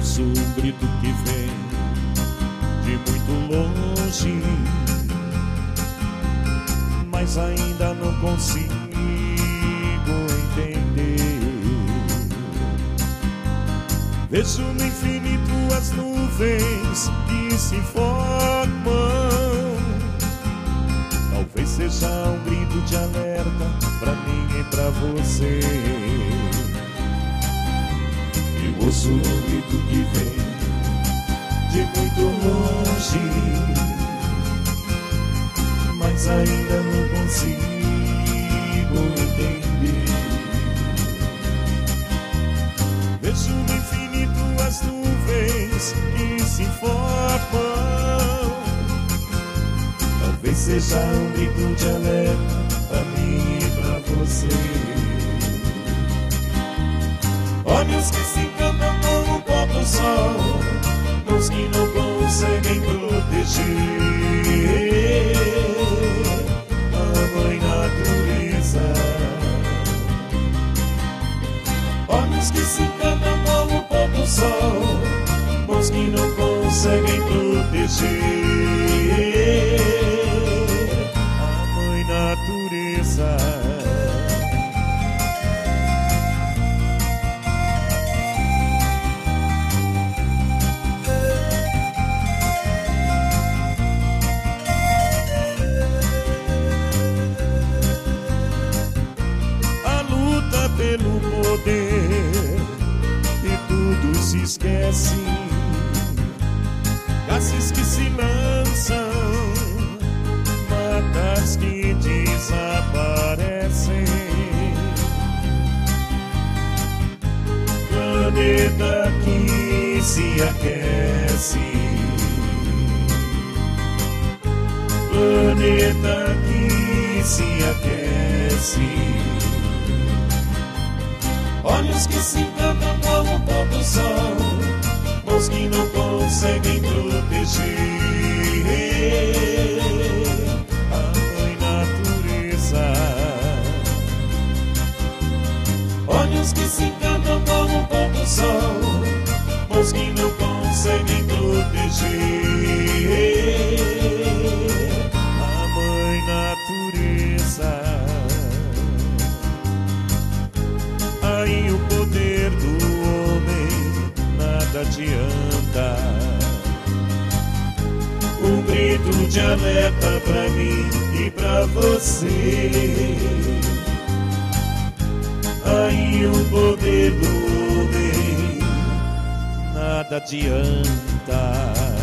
ouço um grito que vem de muito longe, mas ainda não consigo entender. Vejo no infinito as nuvens que se formam. Talvez seja um grito de alerta pra mim e pra você. Eu ouço um grito que vem de muito longe, mas ainda não consigo entender. Vejo no infinito as nuvens que se formam. Talvez seja um grito de alerta pra mim e pra você. Olhos que se encantam com o pôr do sol, mãos que não conseguem proteger a mãe natureza. Olhos que se encantam com o pôr do sol, mãos que não conseguem proteger a mãe natureza. Pelo poder e tudo se esquece, gases que se lançam, matas que desaparecem, planeta que se aquece, planeta que se aquece. Olhos que se encantam com o pôr do sol, mãos que não conseguem proteger a mãe natureza. Olhos que se encantam com o pôr do sol, mãos que não conseguem proteger a mãe natureza. Aí o poder do homem nada adianta. Um grito de alerta pra mim e pra você. Aí o poder do homem nada adianta.